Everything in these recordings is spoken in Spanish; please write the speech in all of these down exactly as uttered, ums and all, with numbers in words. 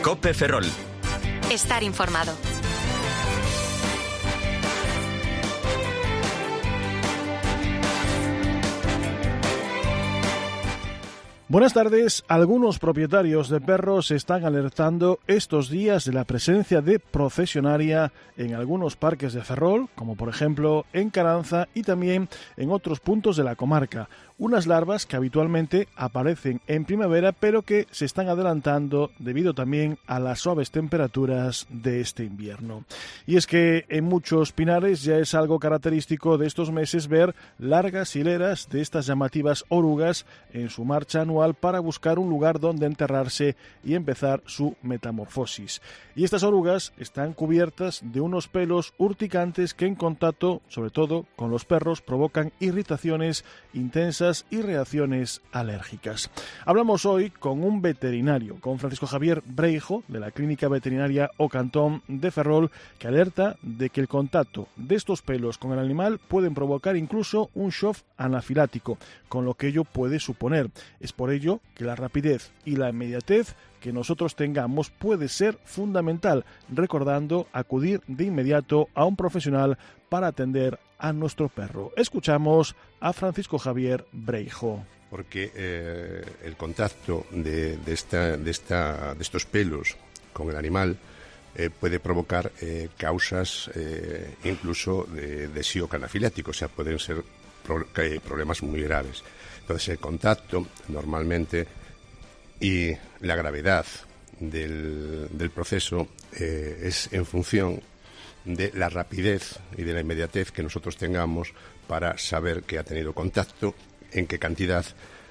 COPE Ferrol. Estar informado. Buenas tardes. Algunos propietarios de perros están alertando estos días de la presencia de procesionaria en algunos parques de Ferrol, como por ejemplo en Caranza y también en otros puntos de la comarca. Unas larvas que habitualmente aparecen en primavera, pero que se están adelantando debido también a las suaves temperaturas de este invierno. Y es que en muchos pinares ya es algo característico de estos meses ver largas hileras de estas llamativas orugas en su marcha anual para buscar un lugar donde enterrarse y empezar su metamorfosis. Y estas orugas están cubiertas de unos pelos urticantes que en contacto, sobre todo con los perros, provocan irritaciones intensas y reacciones alérgicas. Hablamos hoy con un veterinario, con Francisco Javier Breijo, de la Clínica Veterinaria O Cantón de Ferrol, que alerta de que el contacto de estos pelos con el animal pueden provocar incluso un shock anafilático, con lo que ello puede suponer. Es por ello que la rapidez y la inmediatez que nosotros tengamos puede ser fundamental, recordando acudir de inmediato a un profesional para atender a nuestro perro. Escuchamos a Francisco Javier Breijo. Porque eh, el contacto de, de, esta, de, esta, de estos pelos con el animal eh, puede provocar eh, causas eh, incluso de, de shock anafilático, o sea, pueden ser pro, problemas muy graves. Entonces, el contacto normalmente y la gravedad del, del proceso eh, es en función de la rapidez y de la inmediatez que nosotros tengamos para saber que ha tenido contacto, en qué cantidad,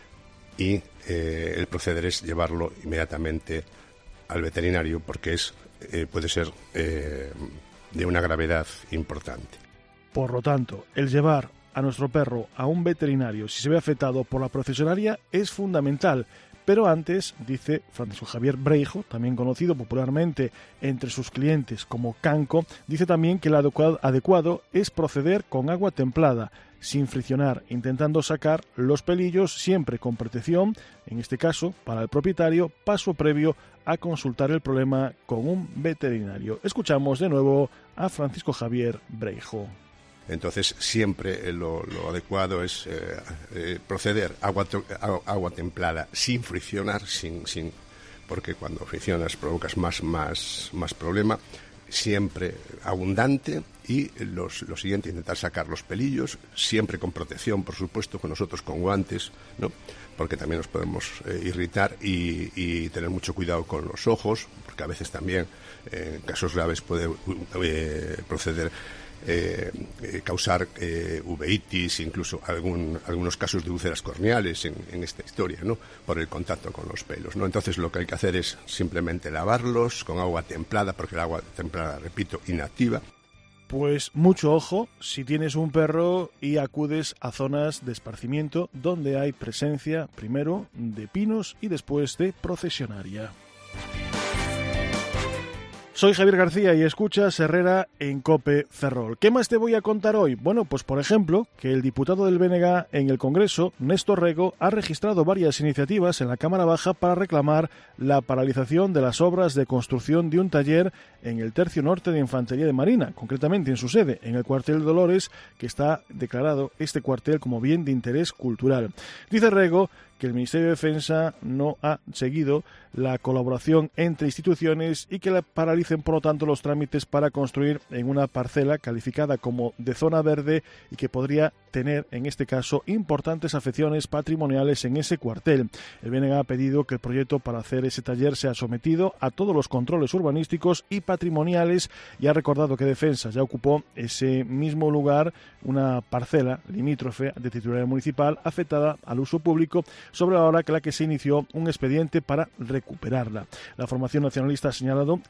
y eh, el proceder es llevarlo inmediatamente al veterinario porque es eh, puede ser eh, de una gravedad importante. Por lo tanto, el llevar a nuestro perro a un veterinario si se ve afectado por la procesionaria es fundamental. Pero antes, dice Francisco Javier Breijo, también conocido popularmente entre sus clientes como Canco, dice también que lo adecuado, adecuado es proceder con agua templada, sin friccionar, intentando sacar los pelillos siempre con protección, en este caso, para el propietario, paso previo a consultar el problema con un veterinario. Escuchamos de nuevo a Francisco Javier Breijo. Entonces, siempre lo, lo adecuado es eh, eh, proceder agua, agua, agua templada sin friccionar, sin, sin, porque cuando friccionas provocas más, más, más problema. Siempre abundante y los, lo siguiente, intentar sacar los pelillos, siempre con protección, por supuesto, con nosotros con guantes, ¿no? Porque también nos podemos eh, irritar y, y tener mucho cuidado con los ojos, porque a veces también, eh, en casos graves, puede eh, proceder Eh, eh, causar eh, uveitis, incluso algún, algunos casos de úlceras corneales en, en esta historia, ¿no? Por el contacto con los pelos, ¿no? Entonces lo que hay que hacer es simplemente lavarlos con agua templada, porque el agua templada, repito, inactiva. Pues mucho ojo si tienes un perro y acudes a zonas de esparcimiento donde hay presencia primero de pinos y después de procesionaria. Soy Javier García y escuchas Herrera en COPE Ferrol. ¿Qué más te voy a contar hoy? Bueno, pues por ejemplo, que el diputado del B N G en el Congreso, Néstor Rego, ha registrado varias iniciativas en la Cámara Baja para reclamar la paralización de las obras de construcción de un taller en el Tercio Norte de Infantería de Marina, concretamente en su sede, en el cuartel de Dolores, que está declarado este cuartel como bien de interés cultural. Dice Rego que el Ministerio de Defensa no ha seguido la colaboración entre instituciones y que la paralicen, por lo tanto, los trámites para construir en una parcela calificada como de zona verde y que podría tener, en este caso, importantes afecciones patrimoniales en ese cuartel. El B N G ha pedido que el proyecto para hacer ese taller sea sometido a todos los controles urbanísticos y patrimoniales y ha recordado que Defensa ya ocupó ese mismo lugar, una parcela limítrofe de titularidad municipal afectada al uso público, sobre la hora que la que se inició un expediente para recuperarla. La formación nacionalista ha señalado que la parcela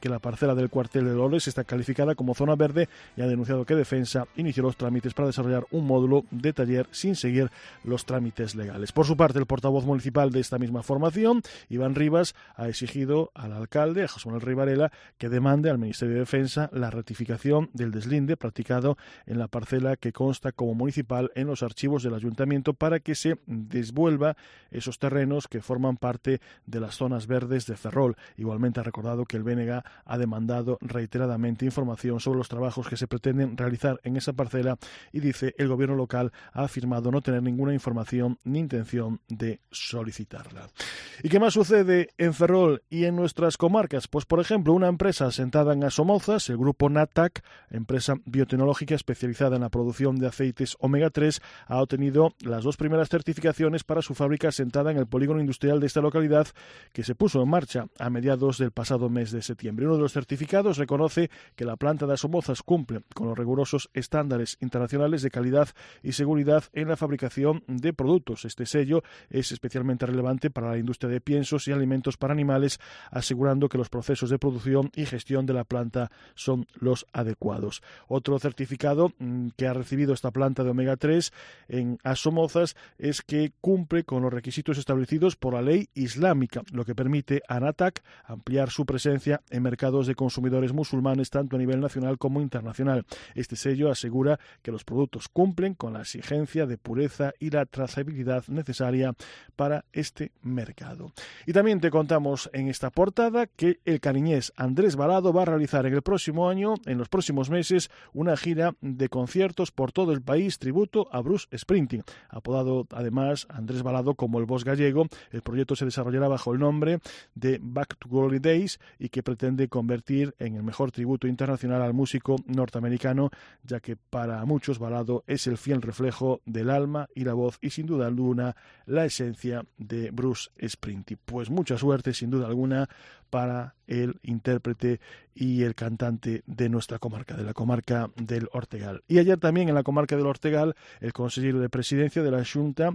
parcela del cuartel de Dolores está calificada como zona verde y ha denunciado que Defensa inició los trámites para desarrollar un módulo de taller sin seguir los trámites legales. Por su parte, el portavoz municipal de esta misma formación, Iván Rivas, ha exigido al alcalde, a José Manuel Rey Varela, que demande al Ministerio de Defensa la ratificación del deslinde practicado en la parcela que consta como municipal en los archivos del ayuntamiento para que se devuelva esos terrenos que forman parte de las zonas verdes de Ferrol. Igualmente ha recordado que el B N G ha demandado reiteradamente información sobre los trabajos que se pretenden realizar en esa parcela y dice el gobierno local ha afirmado no tener ninguna información ni intención de solicitarla. ¿Y qué más sucede en Ferrol y en nuestras comarcas? Pues, por ejemplo, una empresa asentada en Asomozas, el grupo Natac, empresa biotecnológica especializada en la producción de aceites omega tres, ha obtenido las dos primeras certificaciones para su fábrica asentada en el polígono industrial de esta localidad, que se puso en marcha a mediados del pasado mes de septiembre. Uno de los certificados reconoce que la planta de Asomozas cumple con los rigurosos estándares internacionales de calidad y seguridad en la fabricación de productos. Este sello es especialmente relevante para la industria de piensos y alimentos para animales, asegurando que los procesos de producción y gestión de la planta son los adecuados. Otro certificado mmm, que ha recibido esta planta de omega tres en Asomozas es que cumple con los requisitos establecidos por la ley islámica, lo que permite a Natac ampliar su presencia en mercados de consumidores musulmanes tanto a nivel nacional como internacional. Este sello asegura que los productos cumplen con la exigencia de pureza y la trazabilidad necesaria para este mercado. Y también te contamos en esta portada que el cariñés Andrés Balado va a realizar en el próximo año, en los próximos meses, una gira de conciertos por todo el país tributo a Bruce Springsteen. Apodado además Andrés Balado como el Boss gallego, el proyecto se desarrollará bajo el nombre de Back to Glory Days y que pretende convertir en el mejor tributo internacional al músico norteamericano, ya que para muchos Balado es el fiel reflejo del alma y la voz y sin duda alguna la esencia de Bruce Springsteen. Pues mucha suerte sin duda alguna para el intérprete y el cantante de nuestra comarca, de la comarca del Ortegal. Y ayer también en la comarca del Ortegal, el consejero de Presidencia de la Xunta,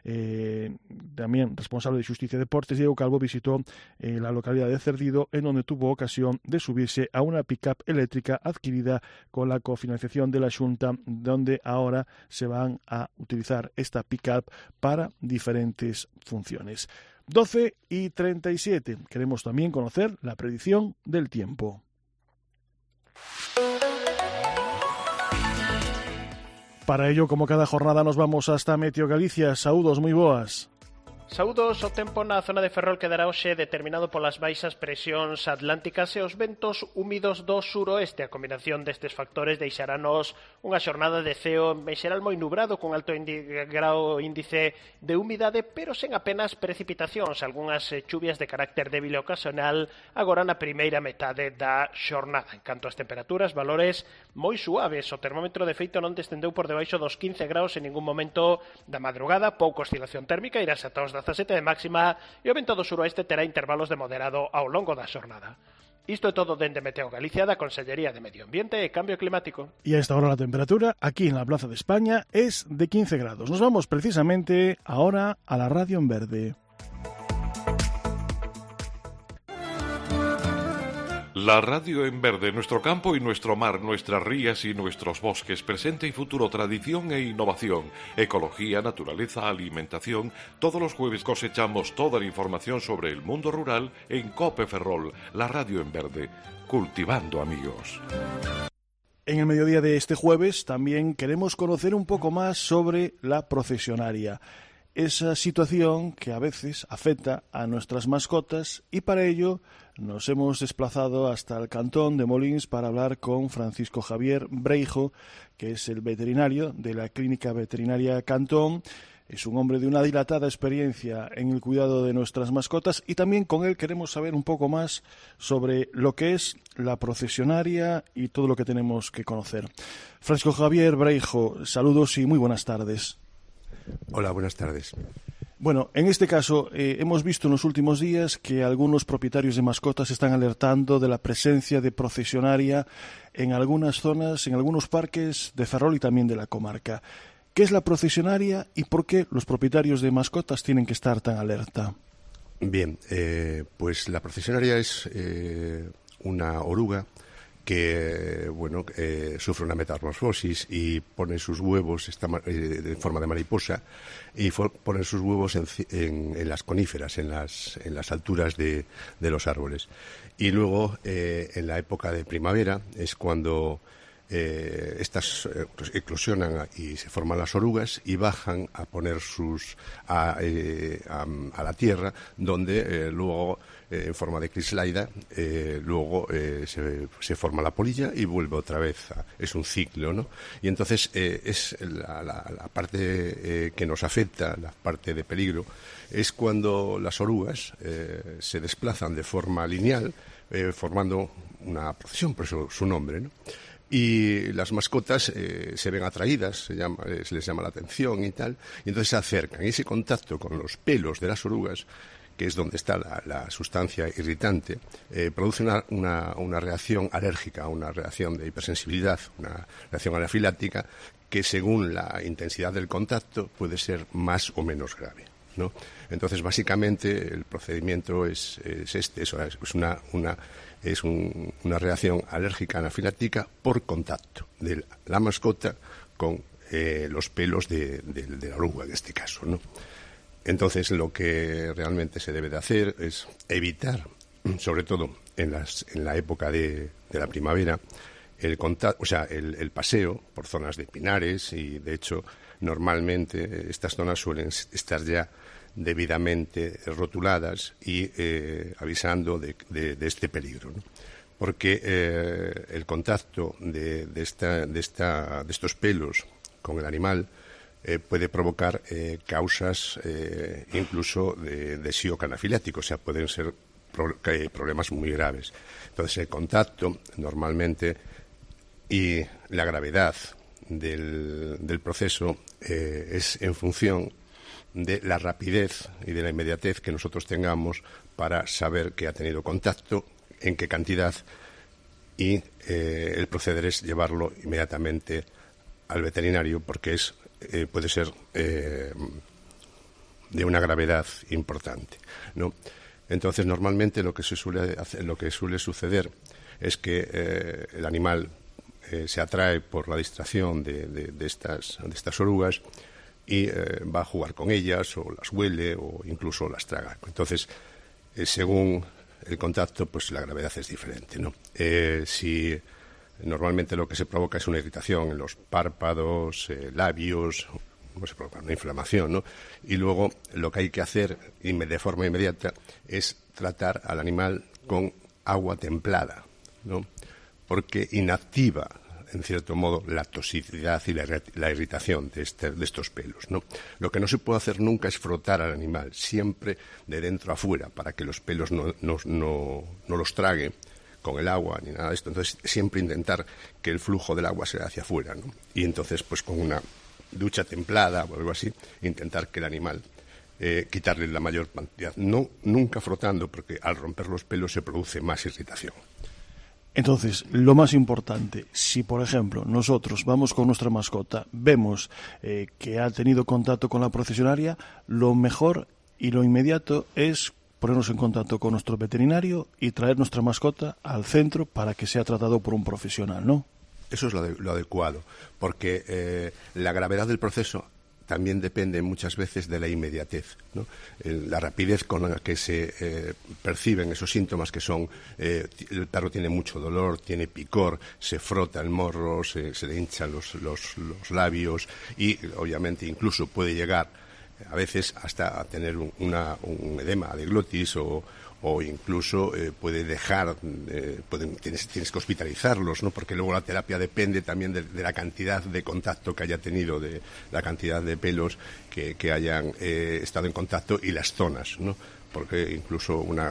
eh, también responsable de Justicia y Deportes, Diego Calvo, visitó eh, la localidad de Cerdido, en donde tuvo ocasión de subirse a una pick-up eléctrica adquirida con la cofinanciación de la Xunta, donde ahora se van a utilizar esta pick-up para diferentes funciones. doce y treinta y siete. Queremos también conocer la predicción del tiempo. Para ello, como cada jornada, nos vamos hasta Meteo Galicia. Saúdos, moi boas. Saúdos, o tempo na zona de Ferrol quedará hoxe determinado polas baixas presións atlánticas e os ventos húmidos do suroeste. A combinación destes factores deixaranos unha xornada de ceo en xeral moi nubrado con alto indi- grau índice de humidade, pero sen apenas precipitacións, algunhas chuvias de carácter débil e ocasional agora na primeira metade da xornada. En canto ás temperaturas, valores moi suaves. O termómetro de feito non descendeu por debaixo dos quince graus en ningún momento da madrugada, pouca oscilación térmica, irás ata os dezasete de máxima e o vento do suroeste terá intervalos de moderado ao longo da xornada. Isto é todo dende Meteo Galicia, da Consellería de Medio Ambiente e Cambio Climático. Y a esta hora la temperatura aquí en la Plaza de España es de quince grados. Nos vamos precisamente ahora a la radio en verde. La radio en verde, nuestro campo y nuestro mar, nuestras rías y nuestros bosques, presente y futuro, tradición e innovación, ecología, naturaleza, alimentación. Todos los jueves cosechamos toda la información sobre el mundo rural en COPE Ferrol, la radio en verde, cultivando amigos. En el mediodía de este jueves también queremos conocer un poco más sobre la procesionaria. Esa situación que a veces afecta a nuestras mascotas y para ello nos hemos desplazado hasta el cantón de Molins para hablar con Francisco Javier Breijo, que es el veterinario de la Clínica Veterinaria Cantón. Es un hombre de una dilatada experiencia en el cuidado de nuestras mascotas y también con él queremos saber un poco más sobre lo que es la procesionaria y todo lo que tenemos que conocer. Francisco Javier Breijo, saludos y muy buenas tardes. Hola, buenas tardes. Bueno, en este caso eh, hemos visto en los últimos días que algunos propietarios de mascotas están alertando de la presencia de procesionaria en algunas zonas, en algunos parques de Ferrol y también de la comarca. ¿Qué es la procesionaria y por qué los propietarios de mascotas tienen que estar tan alerta? Bien, eh, pues la procesionaria es eh, una oruga que bueno eh, sufre una metamorfosis y pone sus huevos está, eh, en forma de mariposa y for, pone sus huevos en, en, en las coníferas, en las, en las alturas de, de los árboles. Y luego, eh, en la época de primavera, es cuando eh, estas eh, eclosionan y se forman las orugas y bajan a poner sus a, eh, a, a la tierra, donde eh, luego Eh, en forma de crislaida, eh, luego eh, se, se forma la polilla y vuelve otra vez. A, es un ciclo, ¿no? Y entonces eh, es la, la, la parte eh, que nos afecta, la parte de peligro, es cuando las orugas eh, se desplazan de forma lineal, eh, formando una procesión, por eso su nombre, ¿no? Y las mascotas eh, se ven atraídas, se, llama, eh, se les llama la atención y tal, y entonces se acercan. Y ese contacto con los pelos de las orugas, que es donde está la, la sustancia irritante, eh, produce una, una, una reacción alérgica, una reacción de hipersensibilidad, una reacción anafiláctica que según la intensidad del contacto puede ser más o menos grave, ¿no? Entonces, básicamente, el procedimiento es, es este, es una, una, es un, una reacción alérgica anafiláctica por contacto de la mascota con eh, los pelos de, de, de la oruga, en este caso, ¿no? Entonces, lo que realmente se debe de hacer es evitar, sobre todo en, las, en la época de, de la primavera, el contacto, o sea, el, el paseo por zonas de pinares y, de hecho, normalmente estas zonas suelen estar ya debidamente rotuladas y eh, avisando de, de, de este peligro, ¿no? Porque eh, el contacto de, de, esta, de, esta, de estos pelos con el animal Eh, puede provocar eh, causas eh, incluso de, de shock anafilático, o sea, pueden ser pro, eh, problemas muy graves. Entonces, el contacto normalmente y la gravedad del, del proceso eh, es en función de la rapidez y de la inmediatez que nosotros tengamos para saber que ha tenido contacto, en qué cantidad, y eh, el proceder es llevarlo inmediatamente al veterinario porque es Eh, puede ser eh, de una gravedad importante, ¿no? Entonces, normalmente lo que se suele hacer, lo que suele suceder es que eh, el animal eh, se atrae por la distracción de, de, de, estas, de estas orugas y eh, va a jugar con ellas o las huele o incluso las traga. Entonces, eh, según el contacto, pues la gravedad es diferente, ¿no? Eh, si Normalmente lo que se provoca es una irritación en los párpados, eh, labios, pues se provoca una inflamación, ¿no? Y luego lo que hay que hacer de forma inmediata es tratar al animal con agua templada, ¿no? Porque inactiva, en cierto modo, la toxicidad y la, la irritación de, este, de estos pelos, ¿no? Lo que no se puede hacer nunca es frotar al animal, siempre de dentro a fuera, para que los pelos no, no, no, no los trague con el agua ni nada de esto. Entonces, siempre intentar que el flujo del agua sea hacia afuera, ¿no? Y entonces, pues con una ducha templada o algo así, intentar que el animal, eh, quitarle la mayor cantidad. No, nunca frotando, porque al romper los pelos se produce más irritación. Entonces, lo más importante, si por ejemplo nosotros vamos con nuestra mascota, vemos eh, que ha tenido contacto con la procesionaria, lo mejor y lo inmediato es ponernos en contacto con nuestro veterinario y traer nuestra mascota al centro para que sea tratado por un profesional, ¿no? Eso es lo, de, lo adecuado, porque eh, la gravedad del proceso también depende muchas veces de la inmediatez, ¿no? El, la rapidez con la que se eh, perciben esos síntomas que son, eh, el perro tiene mucho dolor, tiene picor, se frota el morro, se, se le hinchan los, los, los labios y obviamente incluso puede llegar a veces hasta a tener un, una, un edema de glotis o, o incluso eh, puede dejar, eh, pueden, tienes, tienes que hospitalizarlos, ¿no? Porque luego la terapia depende también de, de la cantidad de contacto que haya tenido, de la cantidad de pelos que, que hayan eh, estado en contacto y las zonas, ¿no? Porque incluso una,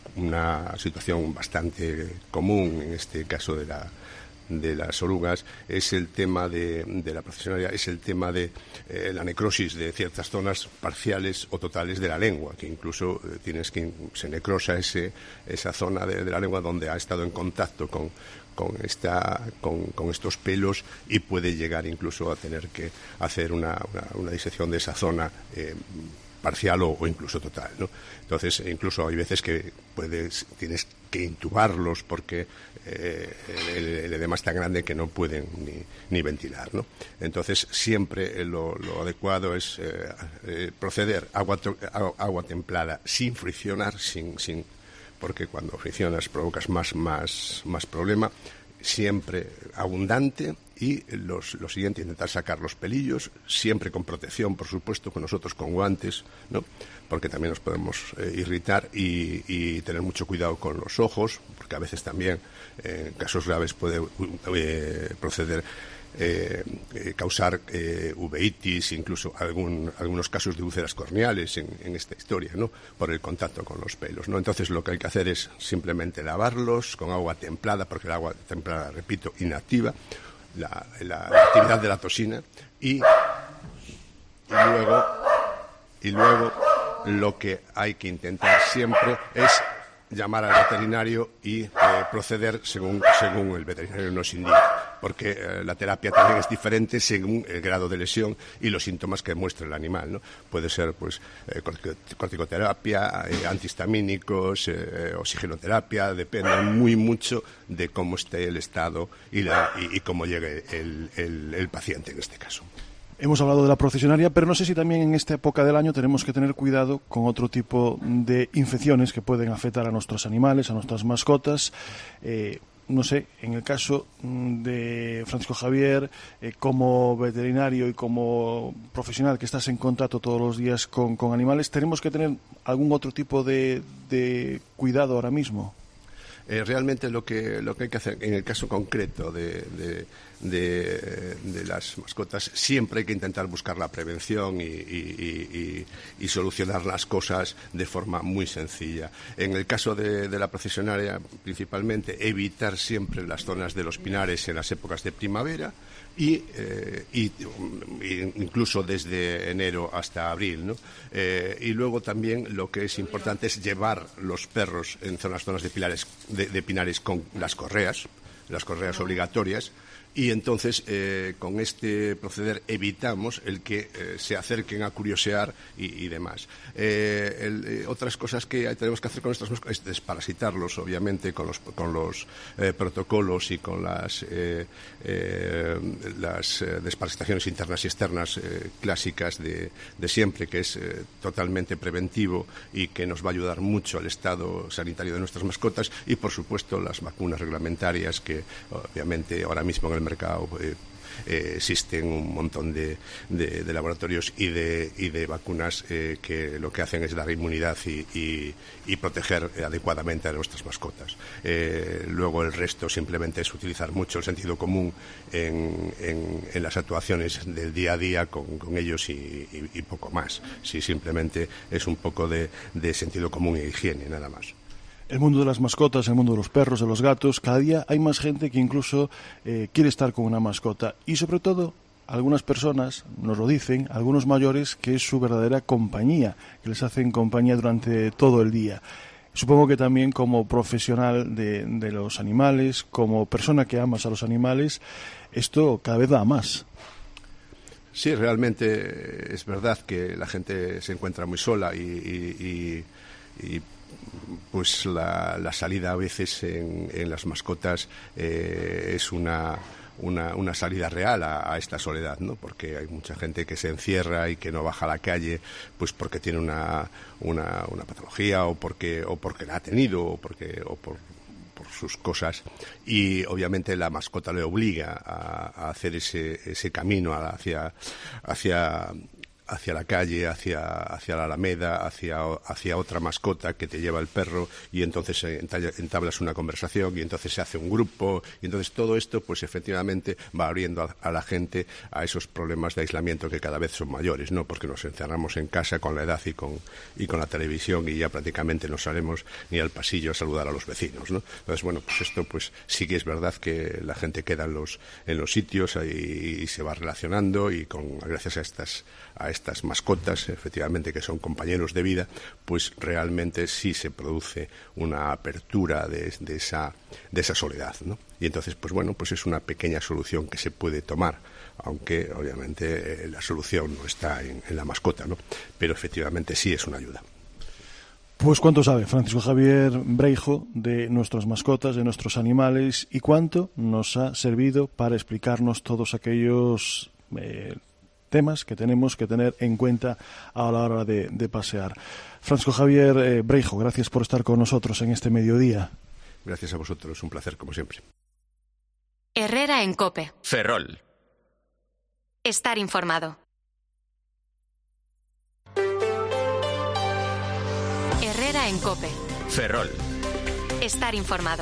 una situación bastante común en este caso de la de las orugas es el tema de, de la procesionaria, es el tema de eh, la necrosis de ciertas zonas parciales o totales de la lengua, que incluso eh, tienes que se necrosa ese, esa zona de, de la lengua donde ha estado en contacto con, con, esta, con, con estos pelos y puede llegar incluso a tener que hacer una, una, una disección de esa zona eh, parcial o, o incluso total, ¿no? Entonces, incluso hay veces que puedes, tienes que intubarlos porque eh, el, el edema es tan grande que no pueden ni, ni ventilar, ¿no? Entonces, siempre lo, lo adecuado es eh, eh, proceder agua, to, agua templada sin friccionar, sin, sin, porque cuando friccionas provocas más, más, más problema. Siempre abundante y los, lo siguiente, intentar sacar los pelillos, siempre con protección, por supuesto, con nosotros con guantes, ¿no? Porque también nos podemos eh, irritar y, y tener mucho cuidado con los ojos, porque a veces también eh, en casos graves puede eh, proceder Eh, eh, causar eh, uveitis, incluso algún, algunos casos de úlceras corneales en, en esta historia, ¿no? Por el contacto con los pelos, ¿no? Entonces lo que hay que hacer es simplemente lavarlos con agua templada, porque el agua templada, repito, inactiva la, la, la actividad de la toxina y, y luego y luego lo que hay que intentar siempre es llamar al veterinario y eh, proceder según, según el veterinario nos indica, porque eh, la terapia también es diferente según el grado de lesión y los síntomas que muestra el animal, ¿no? Puede ser pues eh, corticoterapia, eh, antihistamínicos, eh, oxigenoterapia, depende muy mucho de cómo esté el estado y, la, y, y cómo llegue el, el, el paciente en este caso. Hemos hablado de la procesionaria, pero no sé si también en esta época del año tenemos que tener cuidado con otro tipo de infecciones que pueden afectar a nuestros animales, a nuestras mascotas. Eh, no sé, en el caso de Francisco Javier, eh, como veterinario y como profesional que estás en contacto todos los días con, con animales, ¿tenemos que tener algún otro tipo de, de cuidado ahora mismo? Eh, realmente lo que lo que hay que hacer en el caso concreto de, de, de, de las mascotas, siempre hay que intentar buscar la prevención y, y, y, y solucionar las cosas de forma muy sencilla. En el caso de, de la procesionaria, principalmente evitar siempre las zonas de los pinares en las épocas de primavera. Y, eh, y, y incluso desde enero hasta abril, ¿no? Eh, y luego también lo que es importante es llevar los perros en zonas, zonas de, pilares, de, de pinares con las correas, las correas obligatorias. Y entonces, eh, con este proceder evitamos el que eh, se acerquen a curiosear y, y demás. Eh, el, eh, otras cosas que tenemos que hacer con nuestras mascotas es desparasitarlos, obviamente, con los, con los eh, protocolos y con las, eh, eh, las eh, desparasitaciones internas y externas eh, clásicas de, de siempre, que es eh, totalmente preventivo y que nos va a ayudar mucho al estado sanitario de nuestras mascotas. Y, por supuesto, las vacunas reglamentarias que, obviamente, ahora mismo en el mercado eh, eh, existen un montón de, de, de laboratorios y de, y de vacunas eh, que lo que hacen es dar inmunidad y, y, y proteger adecuadamente a nuestras mascotas. Eh, luego el resto simplemente es utilizar mucho el sentido común en, en, en las actuaciones del día a día con, con ellos y, y, y poco más. Sí, simplemente es un poco de, de sentido común e higiene, nada más. El mundo de las mascotas, el mundo de los perros, de los gatos, cada día hay más gente que incluso eh, quiere estar con una mascota. Y sobre todo, algunas personas nos lo dicen, algunos mayores, que es su verdadera compañía, que les hacen compañía durante todo el día. Supongo que también como profesional de, de los animales, como persona que amas a los animales, esto cada vez da más. Sí, realmente es verdad que la gente se encuentra muy sola y... y, y, y pues la, la salida a veces en, en las mascotas eh, es una, una, una salida real a, a esta soledad, ¿no? Porque hay mucha gente que se encierra y que no baja a la calle pues porque tiene una, una, una patología o porque, o porque la ha tenido o, porque, o por, por sus cosas, y obviamente la mascota le obliga a, a hacer ese, ese camino hacia... hacia hacia la calle, hacia, hacia la alameda, hacia, hacia otra mascota que te lleva el perro, y entonces entablas una conversación y entonces se hace un grupo, y entonces todo esto pues efectivamente va abriendo a, a la gente a esos problemas de aislamiento que cada vez son mayores, ¿no? Porque nos encerramos en casa con la edad y con, y con la televisión y ya prácticamente no salimos ni al pasillo a saludar a los vecinos, ¿no? Entonces, bueno, pues esto pues sí que es verdad que la gente queda en los, en los sitios y, y se va relacionando y con, gracias a estas, a estas mascotas, efectivamente, que son compañeros de vida, pues realmente sí se produce una apertura de, de, esa, de esa soledad, ¿no? Y entonces, pues bueno, pues es una pequeña solución que se puede tomar, aunque obviamente eh, la solución no está en, en la mascota, ¿no? Pero efectivamente sí es una ayuda. Pues cuánto sabe Francisco Javier Breijo de nuestras mascotas, de nuestros animales, y cuánto nos ha servido para explicarnos todos aquellos eh, temas que tenemos que tener en cuenta a la hora de, de pasear. Francisco Javier eh, Breijo, gracias por estar con nosotros en este mediodía. Gracias a vosotros, un placer como siempre. Herrera en COPE. Ferrol. Estar informado. Herrera en COPE. Ferrol. Estar informado.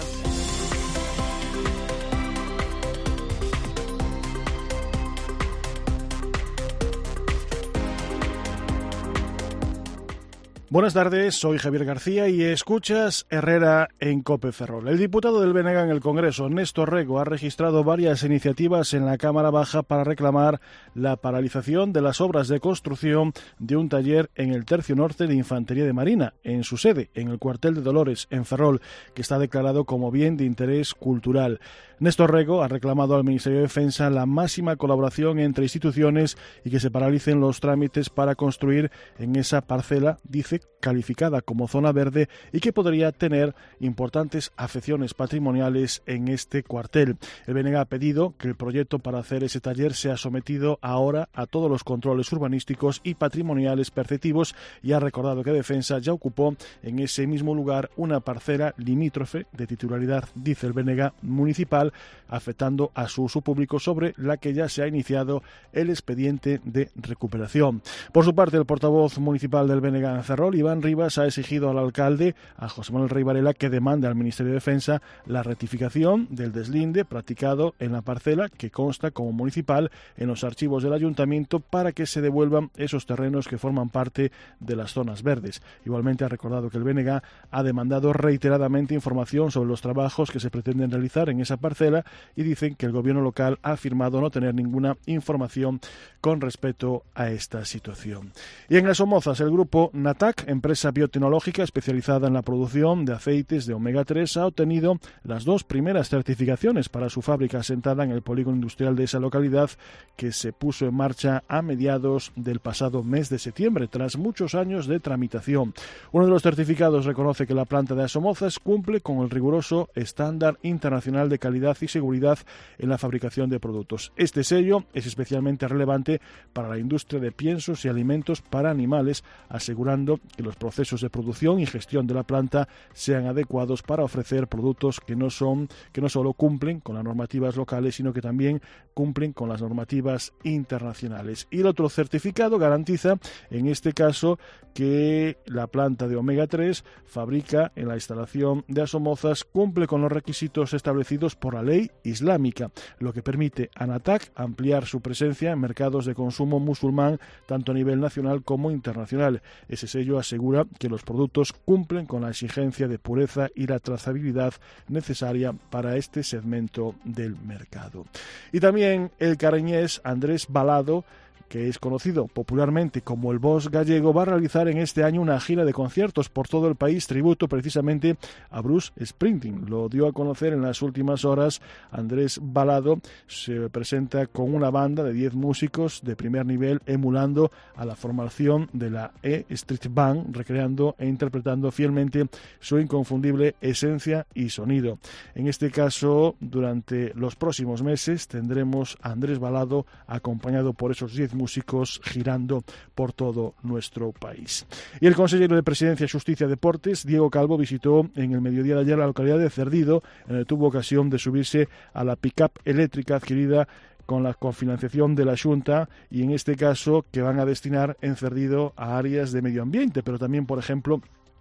Buenas tardes, soy Javier García y escuchas Herrera en COPE Ferrol. El diputado del B N G en el Congreso, Néstor Rego, ha registrado varias iniciativas en la Cámara Baja para reclamar la paralización de las obras de construcción de un taller en el Tercio Norte de Infantería de Marina, en su sede, en el cuartel de Dolores, en Ferrol, que está declarado como bien de interés cultural. Néstor Rego ha reclamado al Ministerio de Defensa la máxima colaboración entre instituciones y que se paralicen los trámites para construir en esa parcela, dice, calificada como zona verde y que podría tener importantes afecciones patrimoniales en este cuartel. El B N G ha pedido que el proyecto para hacer ese taller sea sometido ahora a todos los controles urbanísticos y patrimoniales perceptivos y ha recordado que Defensa ya ocupó en ese mismo lugar una parcela limítrofe de titularidad, dice el B N G, municipal, afectando a su uso público, sobre la que ya se ha iniciado el expediente de recuperación. Por su parte, el portavoz municipal del B N G en Ferrol, Iván Rivas, ha exigido al alcalde, a José Manuel Rey Varela, que demande al Ministerio de Defensa la rectificación del deslinde practicado en la parcela que consta como municipal en los archivos del ayuntamiento para que se devuelvan esos terrenos que forman parte de las zonas verdes. Igualmente ha recordado que el B N G ha demandado reiteradamente información sobre los trabajos que se pretenden realizar en esa parcela y dicen que el gobierno local ha afirmado no tener ninguna información con respecto a esta situación. Y en las Somozas, el grupo Natac, empresa biotecnológica especializada en la producción de aceites de omega tres, ha obtenido las dos primeras certificaciones para su fábrica asentada en el polígono industrial de esa localidad, que se puso en marcha a mediados del pasado mes de septiembre, tras muchos años de tramitación. Uno de los certificados reconoce que la planta de Somozas cumple con el riguroso estándar internacional de calidad y seguridad en la fabricación de productos. Este sello es especialmente relevante para la industria de piensos y alimentos para animales, asegurando que los procesos de producción y gestión de la planta sean adecuados para ofrecer productos que no son, que no solo cumplen con las normativas locales, sino que también cumplen con las normativas internacionales. Y el otro certificado garantiza, en este caso, que la planta de omega tres fabrica en la instalación de Somozas cumple con los requisitos establecidos por la ley islámica, lo que permite a Natac ampliar su presencia en mercados de consumo musulmán, tanto a nivel nacional como internacional. Ese sello asegura que los productos cumplen con la exigencia de pureza y la trazabilidad necesaria para este segmento del mercado. Y también el cariñés Andrés Balado, que es conocido popularmente como el Boss Gallego, va a realizar en este año una gira de conciertos por todo el país, tributo precisamente a Bruce Springsteen. Lo dio a conocer en las últimas horas. Andrés Balado se presenta con una banda de diez músicos de primer nivel, emulando a la formación de la E Street Band, recreando e interpretando fielmente su inconfundible esencia y sonido. En este caso, durante los próximos meses tendremos a Andrés Balado acompañado por esos diez músicos girando por todo nuestro país. Y el consejero de Presidencia, Justicia y Deportes, Diego Calvo, visitó en el mediodía de ayer la localidad de Cerdido, en el que tuvo ocasión de subirse a la pick-up eléctrica adquirida con la cofinanciación de la Xunta, y en este caso que van a destinar en Cerdido a áreas de medio ambiente, pero también, por ejemplo,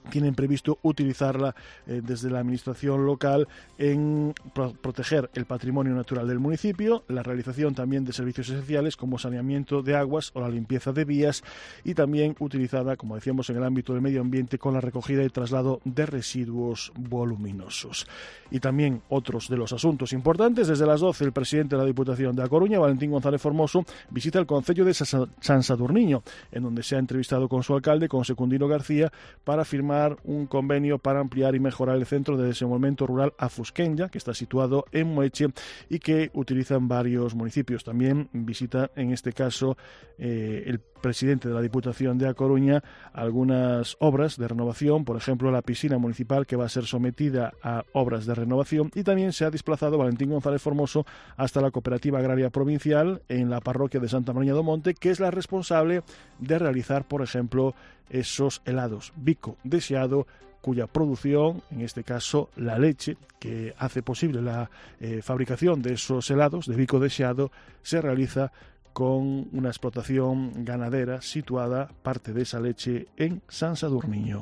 tienen previsto utilizarla eh, desde la administración local en pro proteger el patrimonio natural del municipio, la realización también de servicios esenciales como saneamiento de aguas o la limpieza de vías, y también utilizada, como decíamos, en el ámbito del medio ambiente con la recogida y traslado de residuos voluminosos. Y también otros de los asuntos importantes: desde las doce el presidente de la Diputación de A Coruña, Valentín González Formoso, visita el concello de San Sadurniño, en donde se ha entrevistado con su alcalde, con Secundino García, para firmar un convenio para ampliar y mejorar el Centro de Desenvolvemento Rural Afusquenya, que está situado en Moeche y que utilizan varios municipios. También visita, en este caso, eh, el presidente de la Diputación de A Coruña, algunas obras de renovación, por ejemplo, la piscina municipal, que va a ser sometida a obras de renovación, y también se ha desplazado Valentín González Formoso hasta la Cooperativa Agraria Provincial en la parroquia de Santa María do Monte, que es la responsable de realizar, por ejemplo, esos helados Bico Deseado, cuya producción, en este caso la leche que hace posible la eh, fabricación de esos helados de Bico Deseado, se realiza con una explotación ganadera situada, parte de esa leche, en San Sadurniño.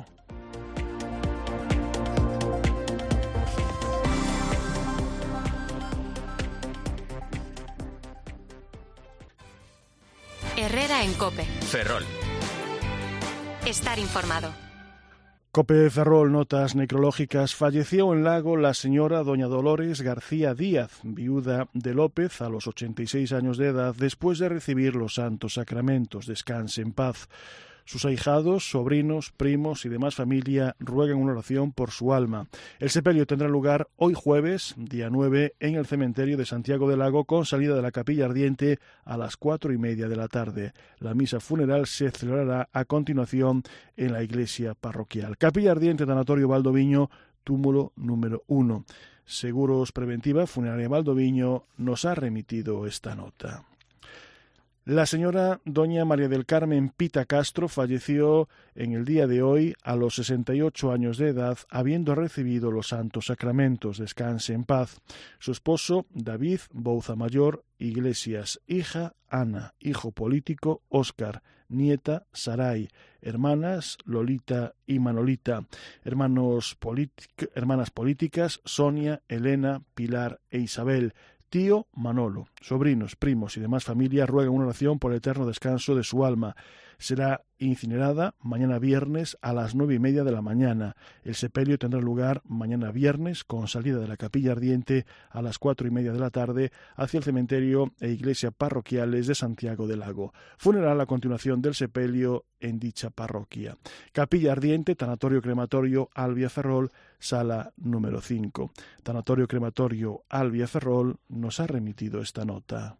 Herrera en COPE. Ferrol. Estar informado. COPE Ferrol, notas necrológicas. Falleció en Lago la señora doña Dolores García Díaz, viuda de López, a los ochenta y seis años de edad, después de recibir los santos sacramentos. Descanse en paz. Sus ahijados, sobrinos, primos y demás familia ruegan una oración por su alma. El sepelio tendrá lugar hoy jueves, día nueve, en el cementerio de Santiago del Lago, con salida de la capilla ardiente a las cuatro y media de la tarde. La misa funeral se celebrará a continuación en la iglesia parroquial. Capilla ardiente, Tanatorio Valdoviño, túmulo número uno. Seguros Preventiva Funeraria Valdoviño nos ha remitido esta nota. La señora doña María del Carmen Pita Castro falleció en el día de hoy a los sesenta y ocho años de edad, habiendo recibido los santos sacramentos. Descanse en paz. Su esposo, David Bouza Mayor Iglesias, hija Ana, hijo político Óscar, nieta Saray, hermanas Lolita y Manolita, hermanos hermanas políticas Sonia, Elena, Pilar e Isabel, tío Manolo, sobrinos, primos y demás familia ruegan una oración por el eterno descanso de su alma. Será incinerada mañana viernes a las nueve y media de la mañana. El sepelio tendrá lugar mañana viernes, con salida de la capilla ardiente a las cuatro y media de la tarde, hacia el cementerio e iglesia parroquiales de Santiago del Lago. Funeral a continuación del sepelio en dicha parroquia. Capilla ardiente, tanatorio crematorio Albia Ferrol, sala número cinco. Tanatorio crematorio Albia Ferrol nos ha remitido esta nota.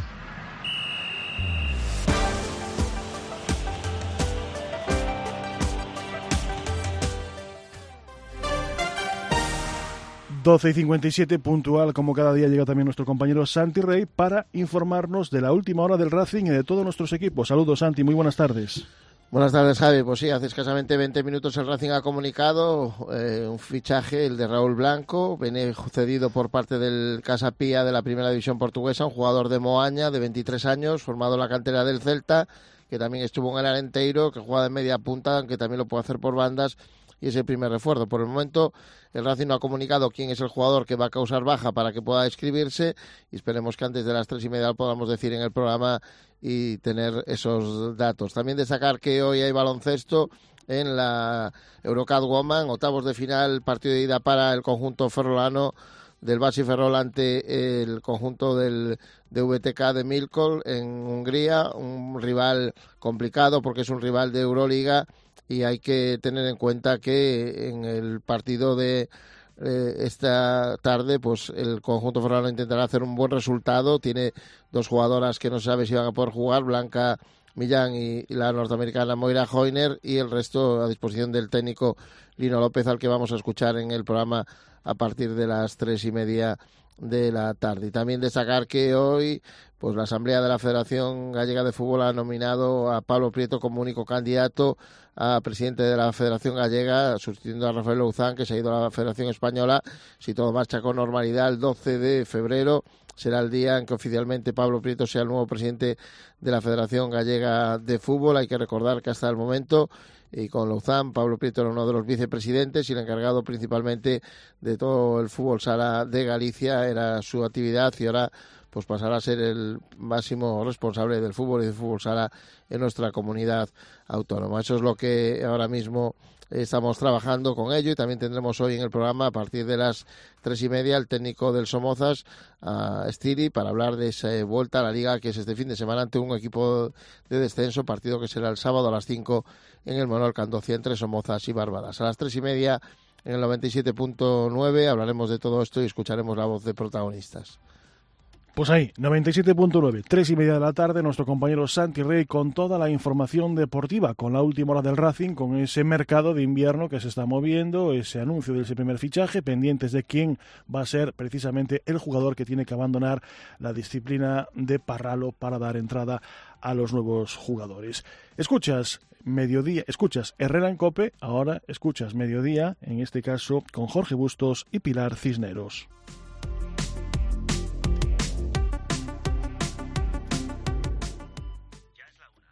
doce y cincuenta y siete, puntual como cada día, llega también nuestro compañero Santi Rey para informarnos de la última hora del Racing y de todos nuestros equipos. Saludos, Santi, muy buenas tardes. Buenas tardes, Javi. Pues sí, hace escasamente veinte minutos el Racing ha comunicado eh, un fichaje, el de Raúl Blanco, viene cedido por parte del Casa Pía de la Primera División Portuguesa, un jugador de Moaña de veintitrés años, formado en la cantera del Celta, que también estuvo en el Arenteiro, que juega de media punta, aunque también lo puede hacer por bandas, y es el primer refuerzo. Por el momento, el Racing no ha comunicado quién es el jugador que va a causar baja para que pueda inscribirse, y esperemos que antes de las tres y media lo podamos decir en el programa y tener esos datos. También destacar que hoy hay baloncesto en la Eurocup Women, octavos de final, partido de ida para el conjunto ferrolano del Basi Ferrol ante el conjunto del de V T K de Milkol en Hungría, un rival complicado porque es un rival de Euroliga, y hay que tener en cuenta que en el partido de eh, esta tarde pues el conjunto ferrolano intentará hacer un buen resultado. Tiene dos jugadoras que no sabe si van a poder jugar, Blanca Millán y, y la norteamericana Moira Joyner, y el resto a disposición del técnico Lino López, al que vamos a escuchar en el programa a partir de las tres y media de la tarde. Y también destacar que hoy pues la Asamblea de la Federación Gallega de Fútbol ha nominado a Pablo Prieto como único candidato a presidente de la Federación Gallega, sustituyendo a Rafael Louzán, que se ha ido a la Federación Española. Si todo marcha con normalidad, el doce de febrero será el día en que oficialmente Pablo Prieto sea el nuevo presidente de la Federación Gallega de Fútbol. Hay que recordar que hasta el momento y con Louzán. Pablo Prieto era uno de los vicepresidentes y el encargado principalmente de todo el fútbol sala de Galicia, era su actividad, y ahora pues pasará a ser el máximo responsable del fútbol y del fútbol sala en nuestra comunidad autónoma. Eso es lo que ahora mismo estamos trabajando con ello, y también tendremos hoy en el programa, a partir de las tres y media, el técnico del Somozas, a Stiri, para hablar de esa vuelta a la Liga, que es este fin de semana ante un equipo de descenso, partido que será el sábado a las cinco en el Manuel Candocia entre Somozas y Barbadas. A las tres y media en el noventa y siete punto nueve hablaremos de todo esto y escucharemos la voz de protagonistas. Pues ahí, noventa y siete punto nueve, tres y media de la tarde, nuestro compañero Santi Rey con toda la información deportiva, con la última hora del Racing, con ese mercado de invierno que se está moviendo, ese anuncio de ese primer fichaje, pendientes de quién va a ser precisamente el jugador que tiene que abandonar la disciplina de Parralo para dar entrada a los nuevos jugadores. Escuchas Mediodía, escuchas Herrera en COPE, ahora escuchas Mediodía, en este caso con Jorge Bustos y Pilar Cisneros.